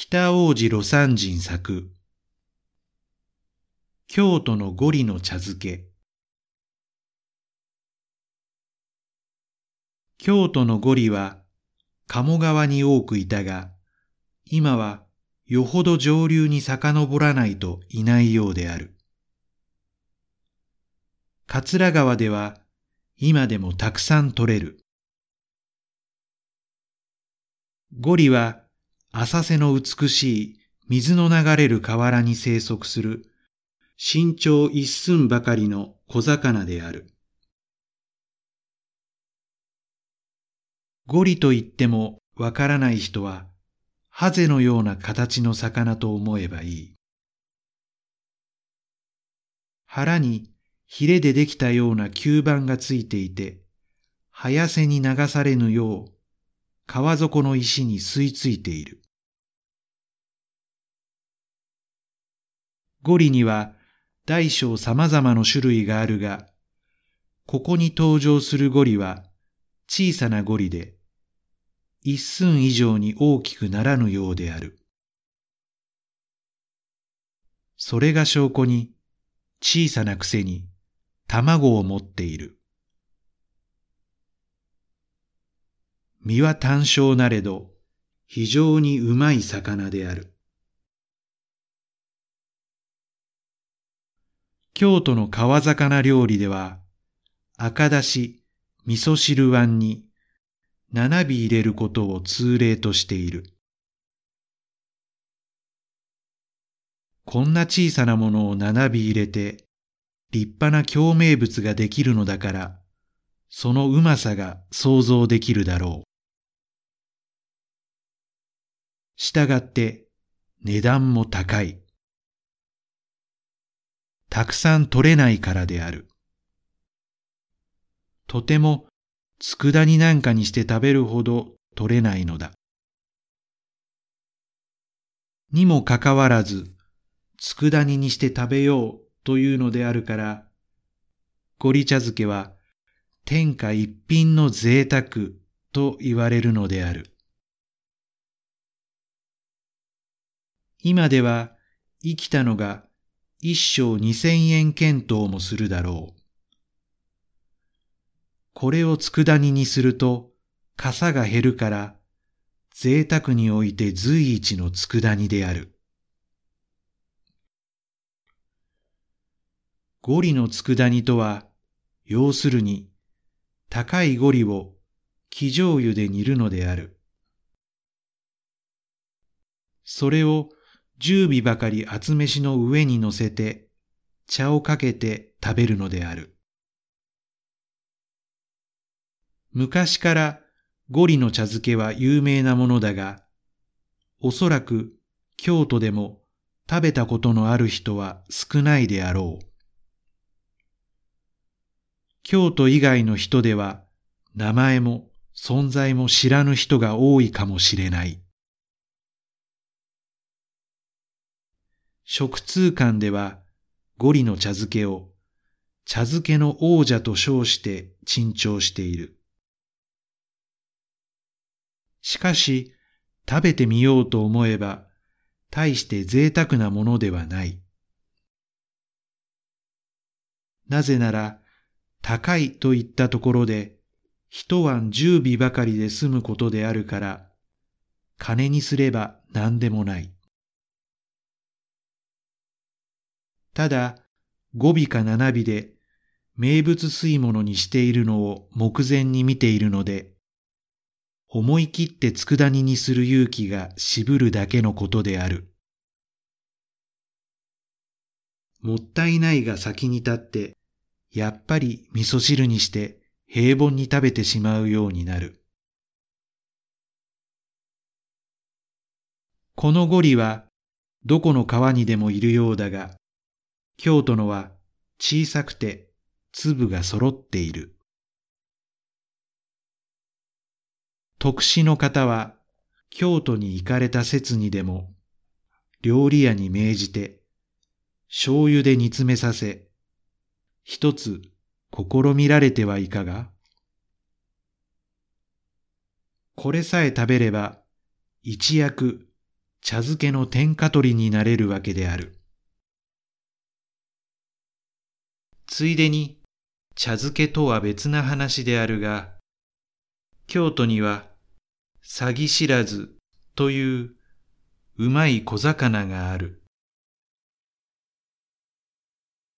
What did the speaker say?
北大路魯山人作京都のゴリの茶漬け。京都のゴリは鴨川に多くいたが、今はよほど上流に遡らないといないようである。桂川では今でもたくさん取れる。ゴリは浅瀬の美しい水の流れる河原に生息する身長一寸ばかりの小魚である。ゴリと言ってもわからない人はハゼのような形の魚と思えばいい。腹にヒレでできたような吸盤がついていて、早瀬に流されぬよう川底の石に吸い付いている。ゴリには大小様々な種類があるが、ここに登場するゴリは小さなゴリで、一寸以上に大きくならぬようである。それが証拠に小さなくせに卵を持っている。身は単小なれど非常にうまい魚である。京都の川魚料理では赤だし、味噌汁椀に7尾入れることを通例としている。こんな小さなものを7尾入れて立派な京名物ができるのだから、そのうまさが想像できるだろう。したがって値段も高い。たくさん取れないからである。とても佃煮なんかにして食べるほど取れないのだ。にもかかわらず、佃煮にして食べようというのであるから、ゴリ茶漬けは天下一品の贅沢と言われるのである。今では生きたのが一升2000円見当もするだろう。これを佃煮にすると傘が減るから、贅沢において随一の佃煮である。ゴリの佃煮とは、要するに高いゴリを生醤油で煮るのである。それを10尾ばかり厚飯の上に乗せて茶をかけて食べるのである。昔からゴリの茶漬けは有名なものだが、おそらく京都でも食べたことのある人は少ないであろう。京都以外の人では名前も存在も知らぬ人が多いかもしれない。食通館ではゴリの茶漬けを茶漬けの王者と称して珍重している。しかし食べてみようと思えば大して贅沢なものではない。なぜなら高いといったところで一碗10尾ばかりで済むことであるから、金にすれば何でもない。ただ5尾か7尾で名物吸い物にしているのを目前に見ているので、思い切って佃煮にする勇気が渋るだけのことである。もったいないが先に立って、やっぱり味噌汁にして平凡に食べてしまうようになる。このゴリはどこの川にでもいるようだが、京都のは小さくて粒が揃っている。徳志の方は京都に行かれた節にでも料理屋に命じて醤油で煮詰めさせ、一つ試みられてはいかが？これさえ食べれば一躍茶漬けの天下取りになれるわけである。ついでに、茶漬けとは別な話であるが、京都には、詐欺知らずといううまい小魚がある。